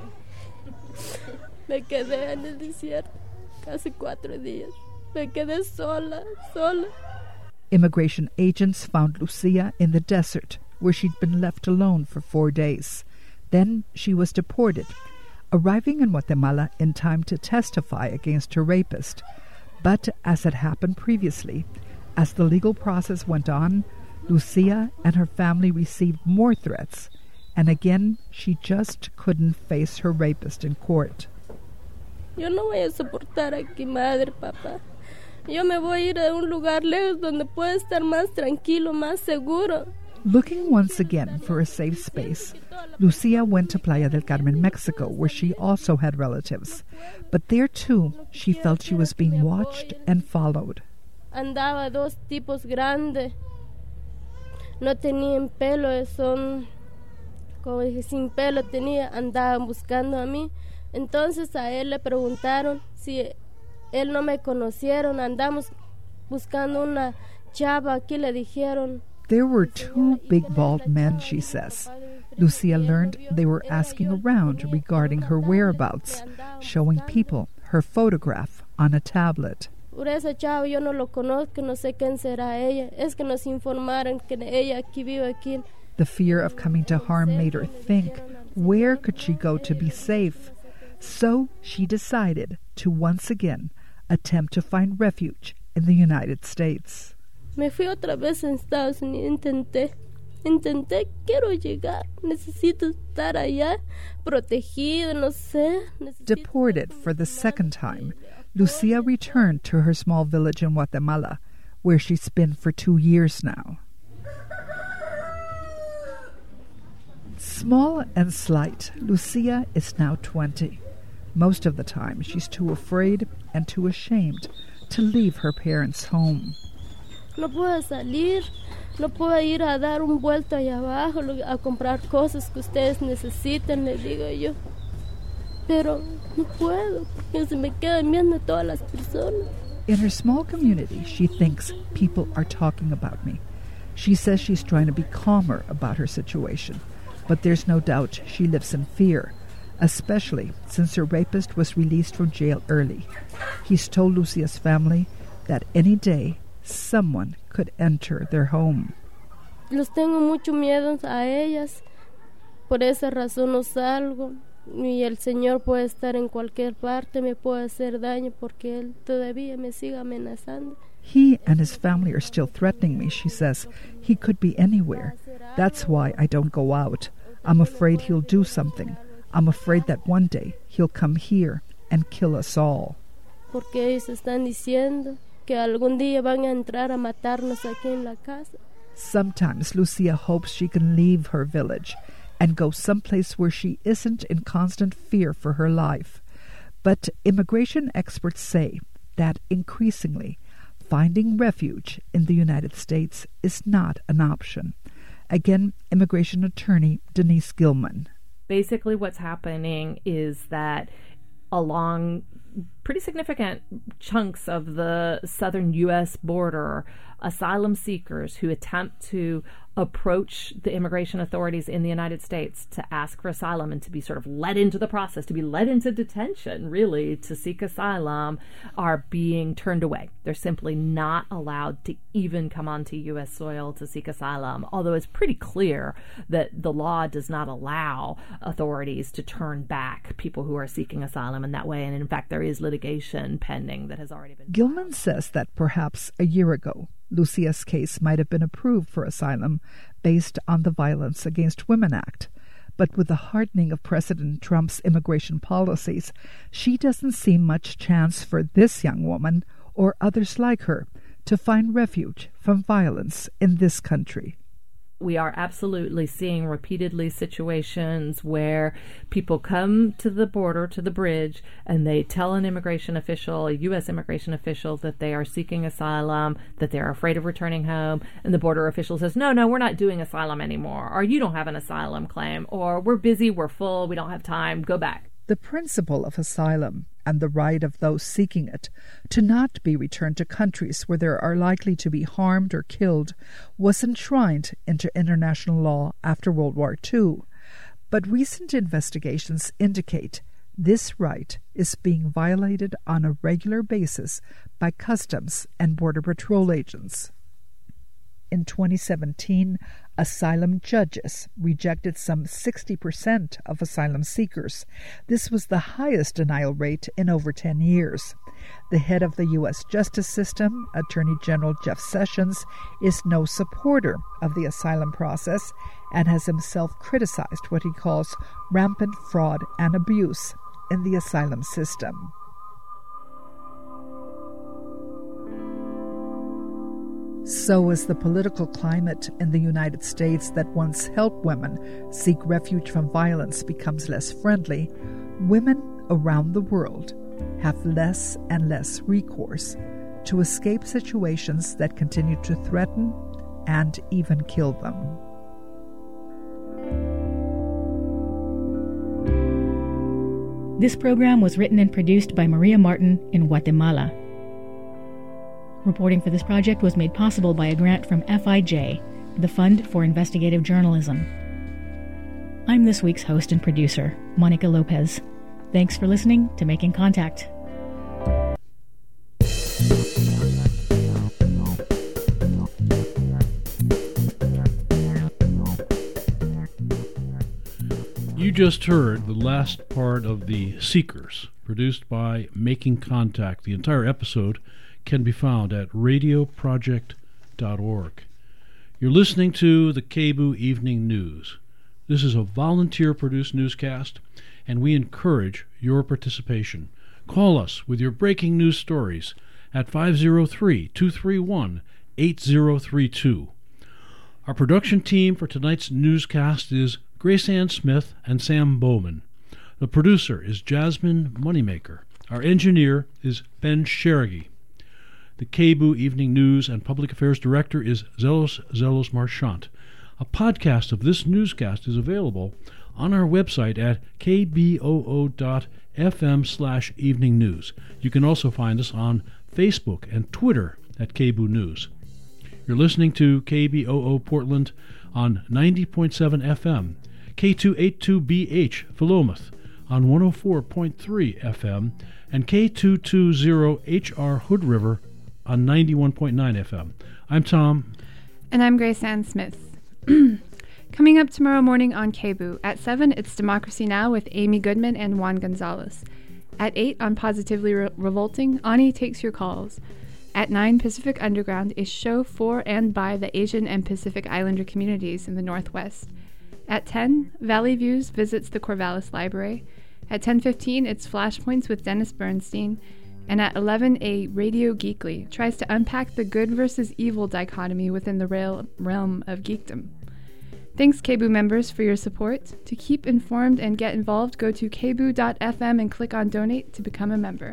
Me quedé en el desierto casi 4 días. Me quedé sola. Immigration agents found Lucia in the desert, where she'd been left alone for 4 days. Then she was deported, arriving in Guatemala in time to testify against her rapist. But as had happened previously, as the legal process went on, Lucia and her family received more threats, and again she just couldn't face her rapist in court. Yo no voy a soportar aquí, madre, papá. Yo me voy a ir a un lugar lejos donde pueda estar más tranquilo, más seguro. Looking once again for a safe space, Lucia went to Playa del Carmen, Mexico, where she also had relatives. But there, too, she felt she was being watched and followed. Andaba 2 tipos grandes. No tenían pelo, son, como dije, sin pelo tenía, andaban buscando a mí. Entonces a él le preguntaron si él no me conocieron, andamos buscando una chava, aquí le dijeron. There were 2 big bald men, she says. Lucia learned they were asking around regarding her whereabouts, showing people her photograph on a tablet. Por esa chava yo no lo conozco, no sé quién será ella. Es que nos informaron que ella aquí vive aquí. The fear of coming to harm made her think, where could she go to be safe? So she decided to once again attempt to find refuge in the United States. Me fui otra vez en Estados Unidos, intenté, quiero llegar, necesito estar allá, protegido, no sé. Deported for the second time, Lucia returned to her small village in Guatemala, where she's been for 2 years now. Small and slight, Lucia is now 20. Most of the time, she's too afraid and too ashamed to leave her parents' home. No puedo salir, no puedo ir a dar un vuelto allá abajo, a comprar cosas que ustedes necesitan, le digo yo. Pero no puedo, porque se me quedan viendo todas las personas. In her small community, she thinks people are talking about me. She says she's trying to be calmer about her situation, but there's no doubt she lives in fear, especially since her rapist was released from jail early. He's told Lucia's family that any day someone could enter their home. Los tengo mucho miedo a ellas, por esa razón no salgo, y el Señor puede estar en cualquier parte, me puede hacer daño porque Él todavía me sigue amenazando. He and his family are still threatening me, she says. He could be anywhere. That's why I don't go out. I'm afraid he'll do something. I'm afraid that one day he'll come here and kill us all. Porque ellos están diciendo que algún día van a entrar a matarnos aquí en la casa. Sometimes Lucia hopes she can leave her village and go someplace where she isn't in constant fear for her life. But immigration experts say that increasingly finding refuge in the United States is not an option. Again, immigration attorney Denise Gilman. Basically what's happening is that along pretty significant chunks of the southern U.S. border, asylum seekers who attempt to approach the immigration authorities in the United States to ask for asylum and to be sort of led into the process, to be led into detention, really, to seek asylum, are being turned away. They're simply not allowed to even come onto U.S. soil to seek asylum, although it's pretty clear that the law does not allow authorities to turn back people who are seeking asylum in that way. And in fact, there is litigation pending that has already been... Gilman says that perhaps a year ago, Lucia's case might have been approved for asylum based on the Violence Against Women Act. But with the hardening of President Trump's immigration policies, she doesn't see much chance for this young woman or others like her to find refuge from violence in this country. We are absolutely seeing repeatedly situations where people come to the border, to the bridge, and they tell an immigration official, a U.S. immigration official, that they are seeking asylum, that they're afraid of returning home, and the border official says, no, we're not doing asylum anymore, or you don't have an asylum claim, or we're busy, we're full, we don't have time, go back. The principle of asylum and the right of those seeking it to not be returned to countries where they are likely to be harmed or killed was enshrined into international law after World War II. But recent investigations indicate this right is being violated on a regular basis by Customs and Border Patrol agents. In 2017, asylum judges rejected some 60% of asylum seekers. This was the highest denial rate in over 10 years. The head of the U.S. justice system, Attorney General Jeff Sessions, is no supporter of the asylum process and has himself criticized what he calls rampant fraud and abuse in the asylum system. So as the political climate in the United States that once helped women seek refuge from violence becomes less friendly, women around the world have less and less recourse to escape situations that continue to threaten and even kill them. This program was written and produced by Maria Martin in Guatemala. Reporting for this project was made possible by a grant from FIJ, the Fund for Investigative Journalism. I'm this week's host and producer, Monica Lopez. Thanks for listening to Making Contact. You just heard the last part of The Seekers, produced by Making Contact. The entire episode can be found at radioproject.org. You're listening to the KBOO Evening News. This is a volunteer-produced newscast, and we encourage your participation. Call us with your breaking news stories at 503-231-8032. Our production team for tonight's newscast is Grace Ann Smith and Sam Bowman. The producer is Jasmine Moneymaker. Our engineer is Ben Sherrigy. The KBOO Evening News and Public Affairs Director is Zelos Marchant. A podcast of this newscast is available on our website at kboo.fm/evening news. You can also find us on Facebook and Twitter at KBOO News. You're listening to KBOO Portland on 90.7 FM, K282BH Philomath on 104.3 FM, and K220HR Hood River on 91.9 FM. I'm Tom. And I'm Grace Ann Smith. Coming up tomorrow morning on KBOO. At 7, it's Democracy Now! With Amy Goodman and Juan Gonzalez. At 8, on Positively Revolting, Ani takes your calls. At 9, Pacific Underground, a show for and by the Asian and Pacific Islander communities in the Northwest. At 10, Valley Views visits the Corvallis Library. At 10:15, it's Flashpoints with Dennis Bernstein. And at 11, a Radio Geekly tries to unpack the good versus evil dichotomy within the realm of geekdom. Thanks, KBOO members, for your support. To keep informed and get involved, go to kboo.fm and click on Donate to become a member.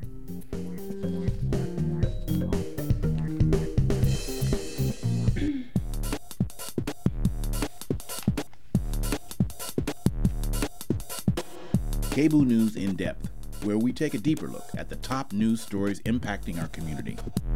KBOO News in Depth, where we take a deeper look at the top news stories impacting our community.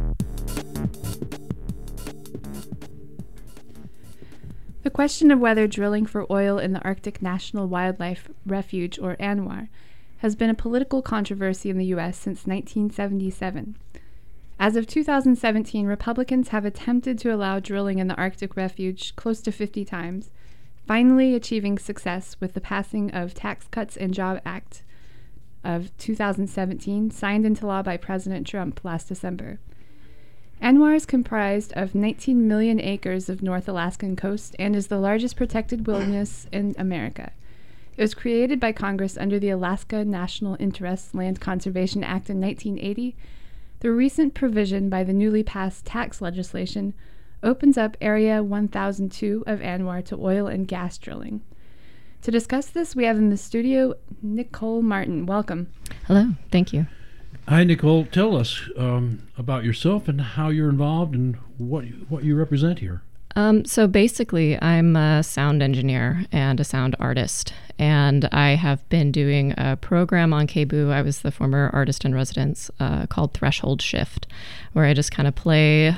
The question of whether drilling for oil in the Arctic National Wildlife Refuge, or ANWR, has been a political controversy in the U.S. since 1977. As of 2017, Republicans have attempted to allow drilling in the Arctic Refuge close to 50 times, finally achieving success with the passing of Tax Cuts and Jobs Act of 2017, signed into law by President Trump last December. ANWR is comprised of 19 million acres of North Alaskan coast and is the largest protected wilderness in America. It was created by Congress under the Alaska National Interest Land Conservation Act in 1980. The recent provision by the newly passed tax legislation opens up Area 1002 of ANWR to oil and gas drilling. To discuss this, we have in the studio Nicole Martin. Welcome. Hello. Thank you. Hi, Nicole. Tell us about yourself and how you're involved and what you represent here. So basically, I'm a sound engineer and a sound artist, and I have been doing a program on KBOO. I was the former artist in residence called Threshold Shift, where I just kind of play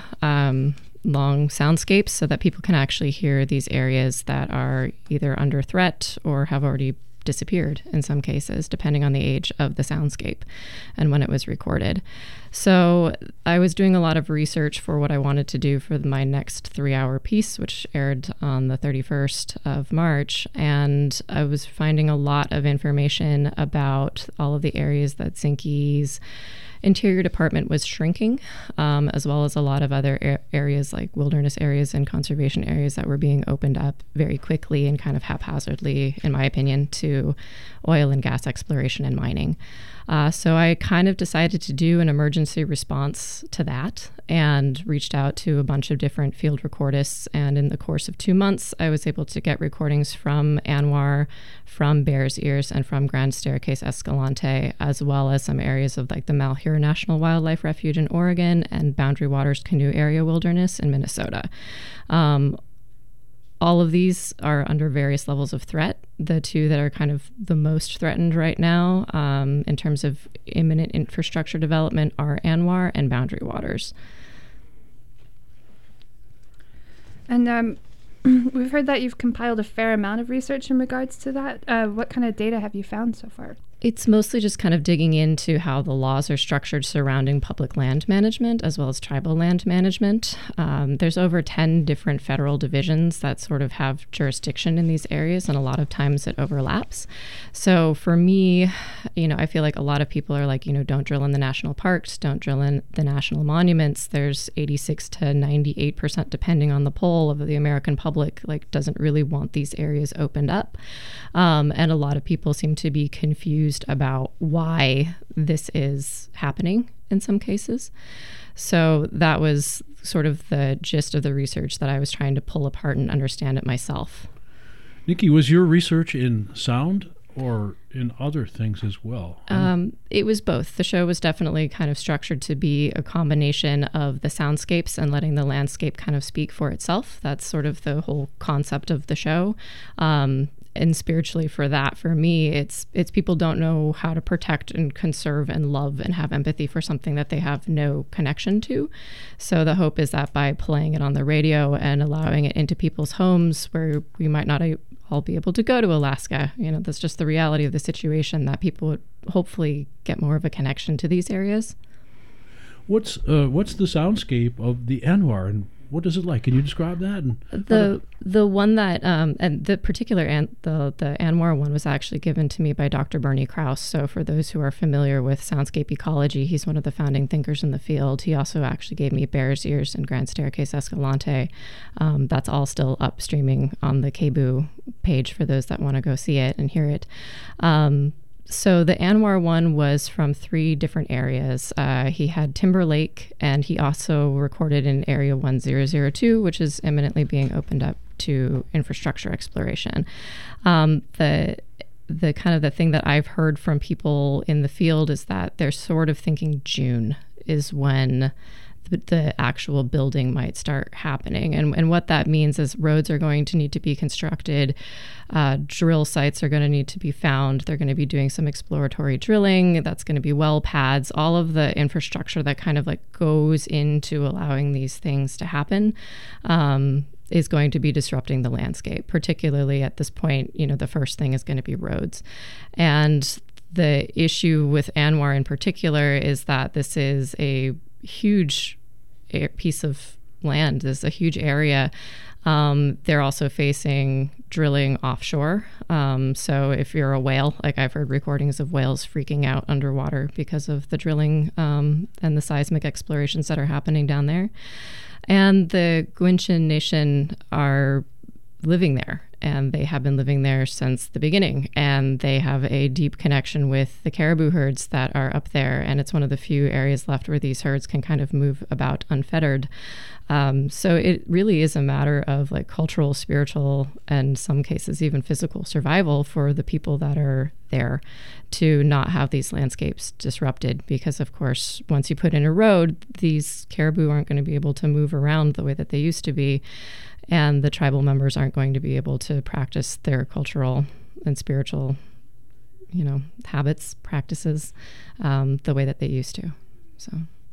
long soundscapes so that people can actually hear these areas that are either under threat or have already disappeared in some cases, depending on the age of the soundscape and when it was recorded. So I was doing a lot of research for what I wanted to do for my next 3-hour piece, which aired on the 31st of March. And I was finding a lot of information about all of the areas that Zinke's Interior Department was shrinking, as well as a lot of other areas like wilderness areas and conservation areas that were being opened up very quickly and kind of haphazardly, in my opinion, to oil and gas exploration and mining. So I kind of decided to do an emergency response to that and reached out to a bunch of different field recordists. And in the course of 2 months, I was able to get recordings from ANWR, from Bears Ears, and from Grand Staircase Escalante, as well as some areas of like the Malheur National Wildlife Refuge in Oregon and Boundary Waters Canoe Area Wilderness in Minnesota. All of these are under various levels of threat. The two that are kind of the most threatened right now in terms of imminent infrastructure development are ANWR and Boundary Waters. And we've heard that you've compiled a fair amount of research in regards to that. What kind of data have you found so far? It's mostly just kind of digging into how the laws are structured surrounding public land management as well as tribal land management. There's over 10 different federal divisions that sort of have jurisdiction in these areas, and a lot of times it overlaps. So for me, I feel like a lot of people are like, don't drill in the national parks, don't drill in the national monuments. There's 86 to 98%, depending on the poll, of the American public doesn't really want these areas opened up. And a lot of people seem to be confused about why this is happening in some cases. So that was sort of the gist of the research that I was trying to pull apart and understand it myself. Nikki, was your research in sound or in other things as well? It was both. The show was definitely kind of structured to be a combination of the soundscapes and letting the landscape kind of speak for itself. That's sort of the whole concept of the show. And spiritually for me, it's people don't know how to protect and conserve and love and have empathy for something that they have no connection to. So the hope is that by playing it on the radio and allowing it into people's homes where we might not all be able to go to Alaska, that's just the reality of the situation, that people would hopefully get more of a connection to these areas. What's the soundscape of the ANWR, and What is it like? Can you describe that? And the one that and the particular the Anwar one was actually given to me by Dr. Bernie Krause. So for those who are familiar with soundscape ecology, he's one of the founding thinkers in the field. He also actually gave me Bear's Ears and Grand Staircase Escalante. That's all still up streaming on the KBOO page for those that want to go see it and hear it. So the Anwar one was from 3 different areas. He had Timber Lake, and he also recorded in Area 1002, which is imminently being opened up to infrastructure exploration. The kind of the thing that I've heard from people in the field is that they're sort of thinking June is when the actual building might start happening. And what that means is roads are going to need to be constructed. Drill sites are going to need to be found. They're going to be doing some exploratory drilling. That's going to be well pads. All of the infrastructure that kind of like goes into allowing these things to happen is going to be disrupting the landscape. Particularly at this point, the first thing is going to be roads. And the issue with Anwar in particular is that this is a huge piece of land. This is a huge area. They're also facing drilling offshore. So if you're a whale, like I've heard recordings of whales freaking out underwater because of the drilling and the seismic explorations that are happening down there. And the Gwich'in Nation are living there, and they have been living there since the beginning, and they have a deep connection with the caribou herds that are up there, and it's one of the few areas left where these herds can kind of move about unfettered. So it really is a matter of like cultural, spiritual, and some cases even physical survival for the people that are there to not have these landscapes disrupted, because of course once you put in a road, these caribou aren't going to be able to move around the way that they used to be, and the tribal members aren't going to be able to practice their cultural and spiritual, habits, practices, the way that they used to. So,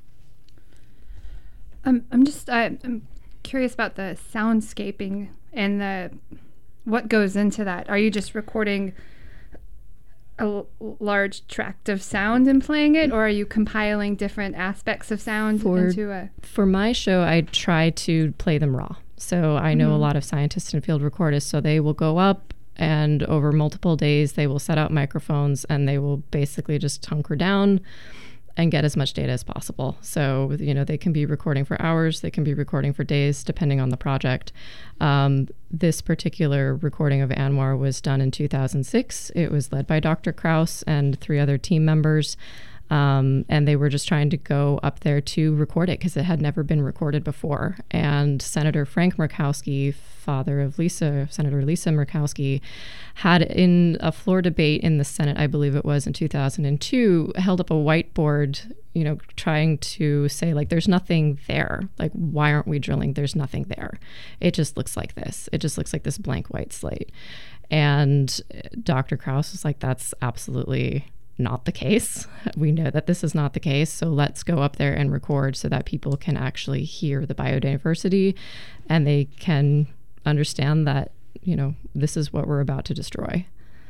I'm curious about the soundscaping and what goes into that. Are you just recording a large tract of sound and playing it, or are you compiling different aspects of sound into a... For my show, I try to play them raw. So I know a lot of scientists and field recordists, so they will go up and over multiple days, they will set out microphones and they will basically just hunker down and get as much data as possible. So, they can be recording for hours, they can be recording for days, depending on the project. This particular recording of Anwar was done in 2006. It was led by Dr. Krause and 3 other team members. And they were just trying to go up there to record it because it had never been recorded before. And Senator Frank Murkowski, father of Senator Lisa Murkowski, had in a floor debate in the Senate, I believe it was in 2002, held up a whiteboard, trying to say, like, there's nothing there. Like, why aren't we drilling? There's nothing there. It just looks like this. It just looks like this blank white slate. And Dr. Krause was like, that's absolutely not the case. We know that this is not the case, so let's go up there and record so that people can actually hear the biodiversity and they can understand that, this is what we're about to destroy.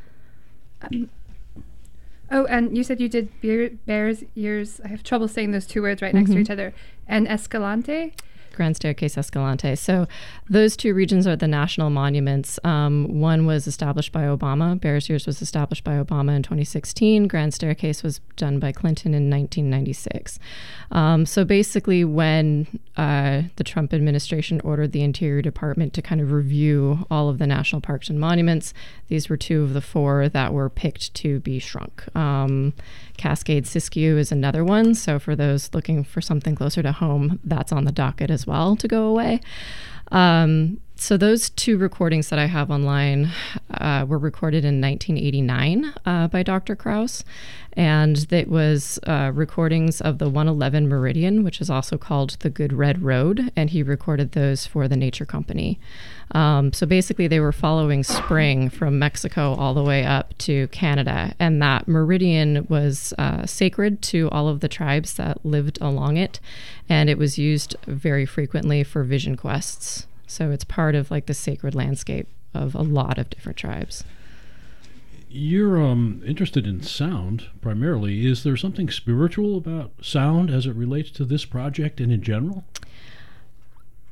And you said you did Bear's Ears. I have trouble saying those 2 words right next to each other. And Escalante? Grand Staircase Escalante. So those 2 regions are the national monuments. One was established by Obama. Bear's Ears was established by Obama in 2016. Grand Staircase was done by Clinton in 1996. So basically when the Trump administration ordered the Interior Department to kind of review all of the national parks and monuments, these were 2 of the 4 that were picked to be shrunk. Cascade Siskiyou is another one. So for those looking for something closer to home, that's on the docket as well to go away. So those 2 recordings that I have online were recorded in 1989 by Dr. Krause. And it was recordings of the 111 Meridian, which is also called the Good Red Road. And he recorded those for the Nature Company. So basically they were following spring from Mexico all the way up to Canada. And that meridian was sacred to all of the tribes that lived along it. And it was used very frequently for vision quests. So it's part of like the sacred landscape of a lot of different tribes. You're interested in sound primarily. Is there something spiritual about sound as it relates to this project and in general?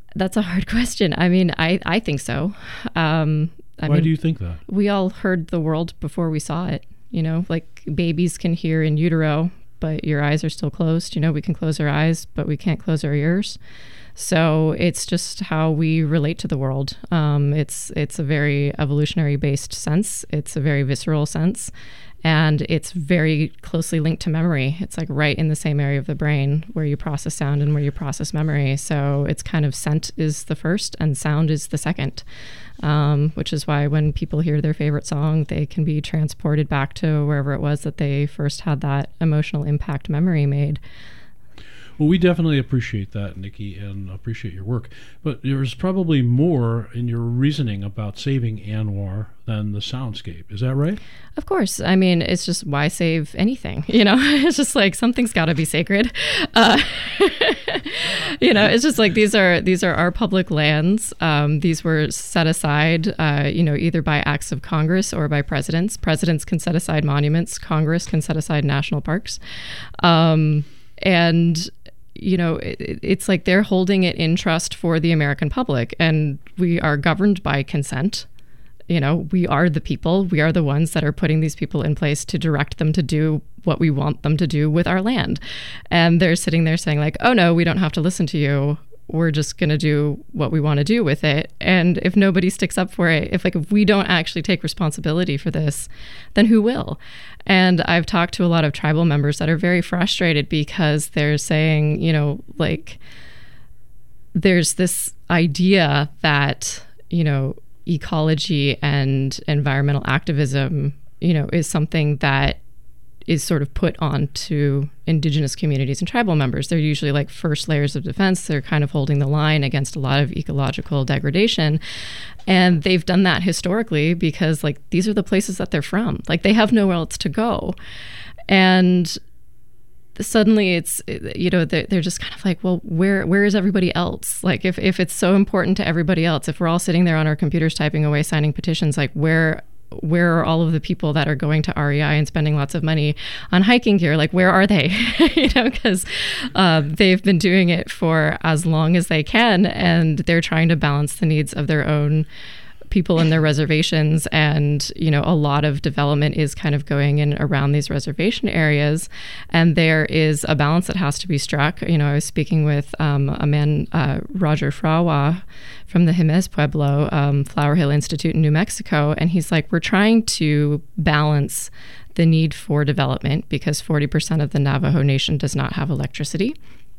That's a hard question. I mean, I think so. Why do you think that? We all heard the world before we saw it. You know, like babies can hear in utero, but your eyes are still closed. You know, we can close our eyes, but we can't close our ears. So it's just how we relate to the world. It's a very evolutionary based sense. It's a very visceral sense. And it's very closely linked to memory. It's like right in the same area of the brain where you process sound and where you process memory. So it's kind of scent is the first and sound is the second, which is why when people hear their favorite song, they can be transported back to wherever it was that they first had that emotional impact memory made. Well, we definitely appreciate that, Nikki, and appreciate your work. But there's probably more in your reasoning about saving ANWR than the soundscape. Is that right? Of course. I mean, it's just why save anything? You know, it's just like something's got to be sacred. You know, it's just like these are our public lands. These were set aside, you know, either by acts of Congress or by presidents. Presidents can set aside monuments. Congress can set aside national parks. And you know, it's like they're holding it in trust for the American public, and we are governed by consent. You know, we are the people. We are the ones that are putting these people in place to direct them to do what we want them to do with our land. And they're sitting there saying like, oh no, we don't have to listen to you. We're just going to do what we want to do with it. And if nobody sticks up for it, if we don't actually take responsibility for this, then who will? And I've talked to a lot of tribal members that are very frustrated because they're saying, you know, like there's this idea that, you know, ecology and environmental activism, you know, is something that is sort of put onto indigenous communities and tribal members. They're usually like first layers of defense. They're kind of holding the line against a lot of ecological degradation. And they've done that historically because like these are the places that they're from. Like they have nowhere else to go. And suddenly it's, you know, they're just kind of like, well, where is everybody else? Like if it's so important to everybody else, if we're all sitting there on our computers typing away, signing petitions, like where are all of the people that are going to REI and spending lots of money on hiking gear? Like, where are they? You know, because they've been doing it for as long as they can, and they're trying to balance the needs of their own people in their reservations. And, you know, a lot of development is kind of going in around these reservation areas. And there is a balance that has to be struck. You know, I was speaking with a man, Roger Frawa, from the Jiménez Pueblo, Flower Hill Institute in New Mexico. And he's like, we're trying to balance the need for development because 40% of the Navajo Nation does not have electricity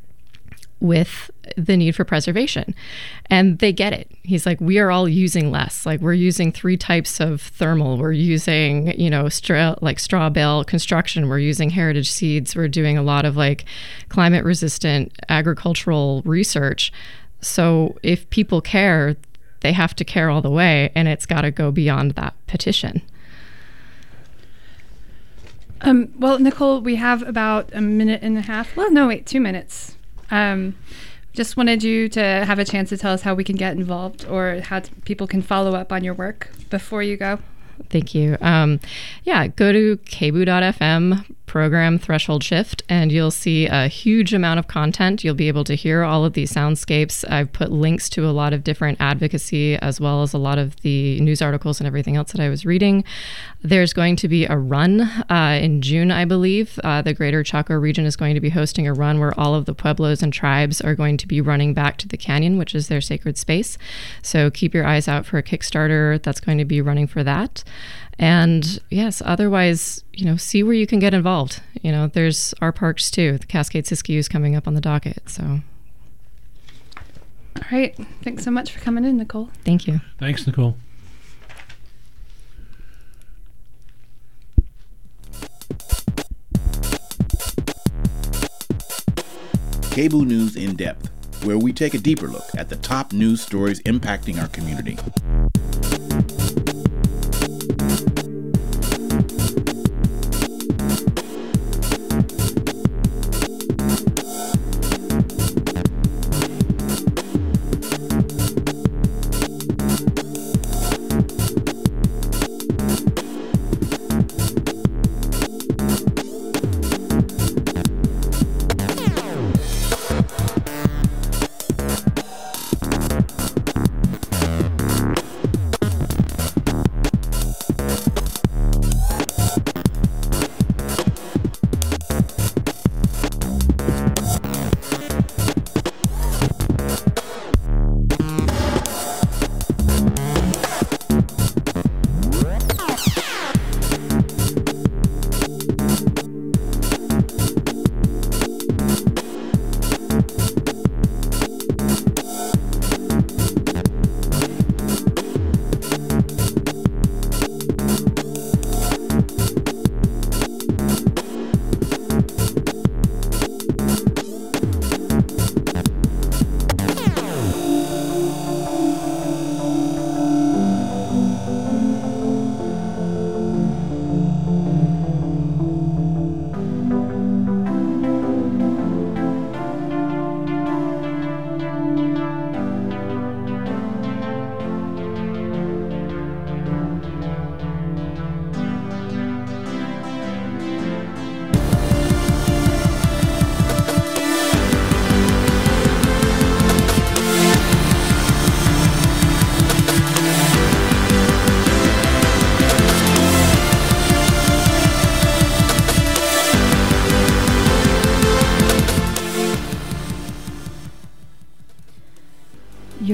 with the need for preservation. And they get it. He's like, we are all using less. Like we're using 3 types of thermal. We're using, you know, straw bale construction. We're using heritage seeds. We're doing a lot of like climate resistant agricultural research. So if people care, they have to care all the way, and it's got to go beyond that petition. Well, Nicole, we have about a minute and a half. Well, no, wait, 2 minutes. Just wanted you to have a chance to tell us how we can get involved or how people can follow up on your work before you go. Thank you. Yeah, go to kboo.fm, program Threshold Shift, and you'll see a huge amount of content. You'll be able to hear all of these soundscapes. I've put links to a lot of different advocacy as well as a lot of the news articles and everything else that I was reading. There's going to be a run in June, I believe. The Greater Chaco region is going to be hosting a run where all of the pueblos and tribes are going to be running back to the canyon, which is their sacred space. So keep your eyes out for a Kickstarter that's going to be running for that. And yes, otherwise, you know, see where you can get involved. You know, there's our parks too. The Cascade Siskiyou is coming up on the docket. So, all right. Thanks so much for coming in, Nicole. Thank you. Thanks, Nicole. KBOO News in Depth, where we take a deeper look at the top news stories impacting our community.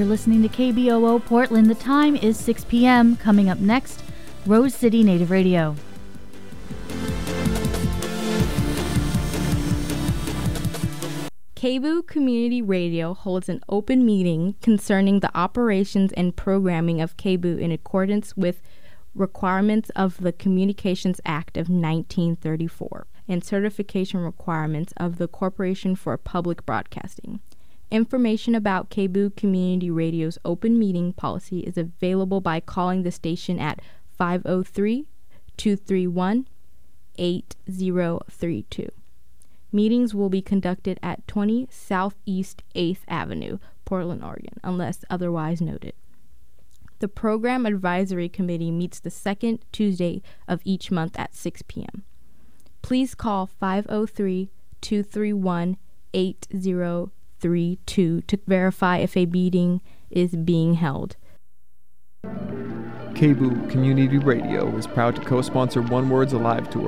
listening to KBOO Portland. The time is 6 p.m. Coming up next, Rose City Native Radio. KBOO Community Radio holds an open meeting concerning the operations and programming of KBOO in accordance with requirements of the Communications Act of 1934 and certification requirements of the Corporation for Public Broadcasting. Information about KBOO Community Radio's open meeting policy is available by calling the station at 503-231-8032. Meetings will be conducted at 20 Southeast 8th Avenue, Portland, Oregon, unless otherwise noted. The Program Advisory Committee meets the second Tuesday of each month at 6 p.m. Please call 503-231-8032 to verify if a meeting is being held. KBOO Community Radio is proud to co-sponsor One Words Alive Tour,